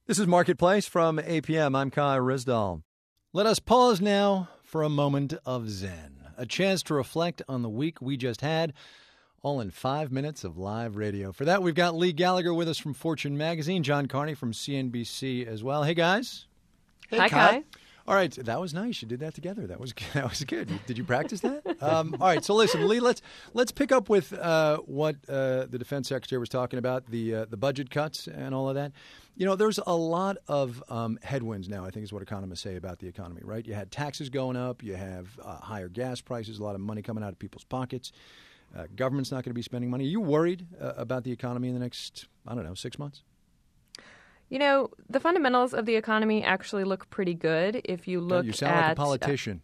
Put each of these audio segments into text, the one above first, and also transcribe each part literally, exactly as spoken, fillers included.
This is Marketplace from A P M. I'm Kai Rizdal. Let us pause now for a moment of zen, a chance to reflect on the week we just had, all in five minutes of live radio. For that, we've got Lee Gallagher with us from Fortune Magazine, John Carney from C N B C as well. Hey, guys. Hey, Hi, Kai. Kai. All right, that was nice. You did that together. That was that was good. Did you practice that? Um, all right, so listen, Lee. Let's let's pick up with uh, what uh, the Defense Secretary was talking about, the uh, the budget cuts and all of that. You know, there's a lot of um, headwinds now, I think is what economists say about the economy, right? You had taxes going up. You have uh, higher gas prices, a lot of money coming out of people's pockets. Uh, government's not going to be spending money. Are you worried uh, about the economy in the next, I don't know, six months? You know, the fundamentals of the economy actually look pretty good if you look at... You sound at, like a politician.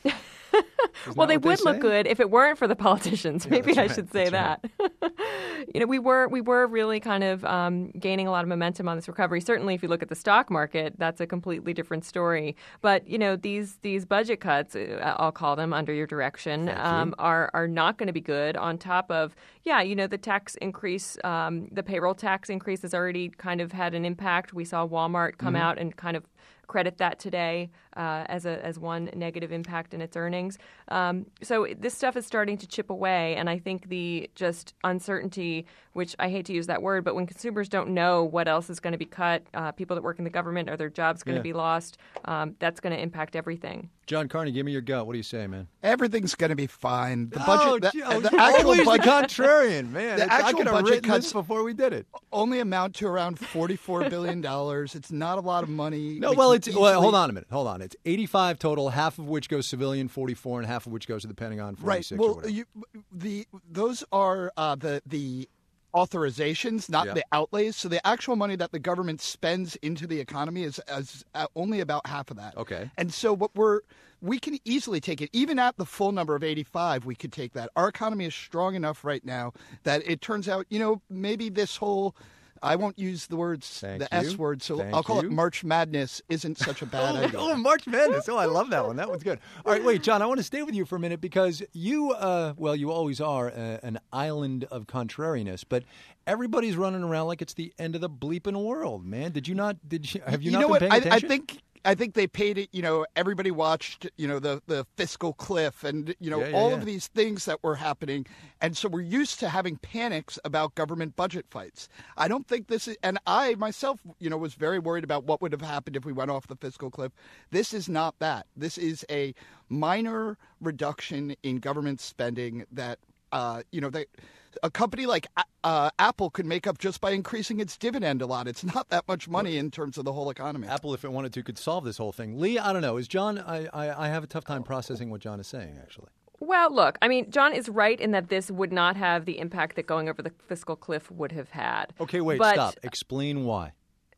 Well, they what they would look say? good if it weren't for the politicians. Yeah, Maybe that's I right. should say That's that. You know, we were we were really kind of um, gaining a lot of momentum on this recovery. Certainly, if you look at the stock market, that's a completely different story. But you know, these these budget cuts, uh, I'll call them under your direction, Thank you. um, are are not going to be good. On top of yeah, you know, the tax increase, um, the payroll tax increase has already kind of had an impact. We saw Walmart come Mm-hmm. out and kind of credit that today uh, as a as one negative impact in its earnings. Um, so this stuff is starting to chip away, and I think the just uncertainty, which I hate to use that word, but when consumers don't know what else is going to be cut, uh, people that work in the government, are their jobs going to Yeah. be lost? Um, that's going to impact everything. John Carney, give me your gut. What do you say, man? Everything's going to be fine. The oh, budget, gee, the, oh, the you're actual always budget, the contrarian, man. the It's- I actual could have budget written cuts this before we did it. only amount to around forty-four billion dollars. It's not a lot of money. No, We well, can it's well, easily- hold on a minute. Hold on. It's eighty-five total, half of which goes civilian, forty-four, and half of which goes to the Pentagon, Right. forty-six. or Well, whatever. you, the those are uh, the the authorizations, not Yeah. the outlays. So the actual money that the government spends into the economy is, is uh, only about half of that. Okay. And so what we're we can easily take it, even at the full number of eighty-five, we could take that. Our economy is strong enough right now that it turns out, you know, maybe this whole, I won't use the words, Thank the you. S word, so Thank I'll call you. it March Madness isn't such a bad Oh, idea. oh, March Madness. Oh, I love that one. That one's good. All right, wait, John, I want to stay with you for a minute because you, uh, well, you always are uh, an island of contrariness, but everybody's running around like it's the end of the bleeping world, man. Did you not, did you, have you, you not know been what? paying I, attention? I think I think they paid it. You know, everybody watched. You know, the the fiscal cliff, and you know Yeah, yeah, all yeah. of these things that were happening, and so we're used to having panics about government budget fights. I don't think this is, and I myself, you know, was very worried about what would have happened if we went off the fiscal cliff. This is not that. This is a minor reduction in government spending that, uh, you know, that. A company like uh, Apple could make up just by increasing its dividend a lot. It's not that much money in terms of the whole economy. Apple, if it wanted to, could solve this whole thing. Lee, I don't know. Is John, I, I, I have a tough time processing what John is saying, actually. Well, look, I mean, John is right in that this would not have the impact that going over the fiscal cliff would have had. Okay, wait, But- stop. Explain why.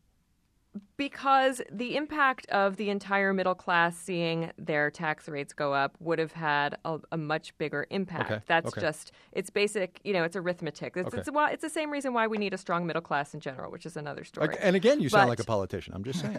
Because the impact of the entire middle class seeing their tax rates go up would have had a, a much bigger impact. Okay, That's okay. just, it's basic, you know, it's arithmetic. It's, Okay. it's, well, it's the same reason why we need a strong middle class in general, which is another story. Okay, and again, you sound But- like a politician. I'm just saying.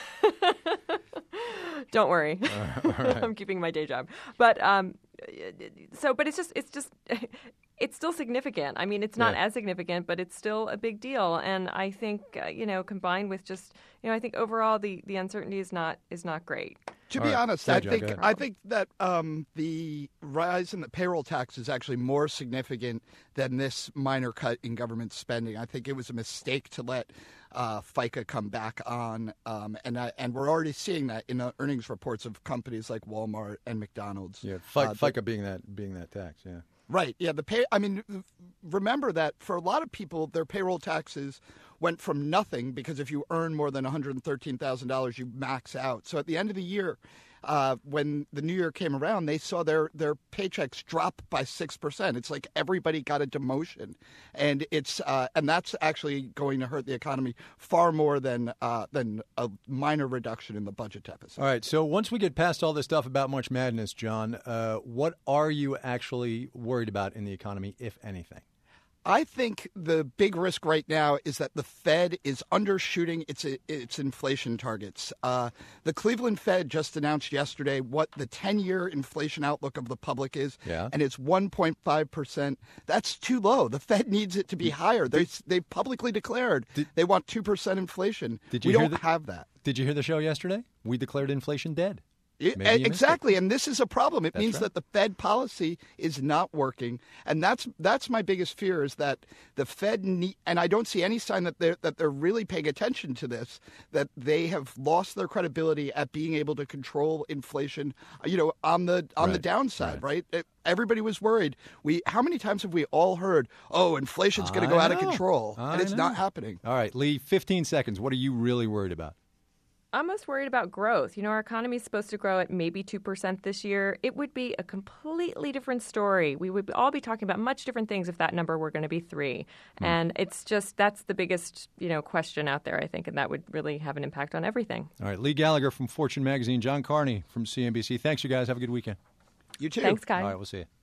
Don't worry. I'm keeping my day job. But um, so, but it's just, it's just, it's still significant. I mean, it's not Yeah. as significant, but it's still a big deal. And I think, uh, you know, combined with just, you know, I think overall the, the uncertainty is not is not great. To All be right. honest, Go I ahead, John, think go ahead. I think that um, the rise in the payroll tax is actually more significant than this minor cut in government spending. I think it was a mistake to let uh, FICA come back on, um, and I, and we're already seeing that in the earnings reports of companies like Walmart and McDonald's. Yeah, Fi- Uh, FICA being that being that tax, yeah. Right. Yeah. The pay. I mean, remember that for a lot of people, their payroll taxes went from nothing because if you earn more than one hundred thirteen thousand dollars, you max out. So at the end of the year, uh, when the new year came around, they saw their their paychecks drop by six percent. It's like everybody got a demotion, and it's uh, and that's actually going to hurt the economy far more than uh, than a minor reduction in the budget deficit. All right, so once we get past all this stuff about March Madness, John, uh, what are you actually worried about in the economy, if anything? I think the big risk right now is that the Fed is undershooting its its inflation targets. Uh, the Cleveland Fed just announced yesterday what the ten-year inflation outlook of the public is, yeah. and it's one point five percent. That's too low. The Fed needs it to be higher. They they publicly declared did, they want two percent inflation. Did you we hear don't the, have that. Did you hear the show yesterday? We declared inflation dead. It, exactly, and this is a problem. It that's means right. that the Fed policy is not working, and that's that's my biggest fear is that the Fed need, and I don't see any sign that they're that they're really paying attention to this. That they have lost their credibility at being able to control inflation. You know, on the on right. the downside, right? right? It, everybody was worried. We how many times have we all heard, "Oh, inflation's going to go I out know. of control," I and it's know. not happening. All right, Lee, fifteen seconds. What are you really worried about? I'm most worried about growth. You know, our economy is supposed to grow at maybe two percent this year. It would be a completely different story. We would all be talking about much different things if that number were going to be three. Mm. And it's just, that's the biggest, you know, question out there, I think, and that would really have an impact on everything. All right, Lee Gallagher from Fortune Magazine, John Carney from C N B C. Thanks, you guys. Have a good weekend. You too. Thanks, guys. All right, we'll see you.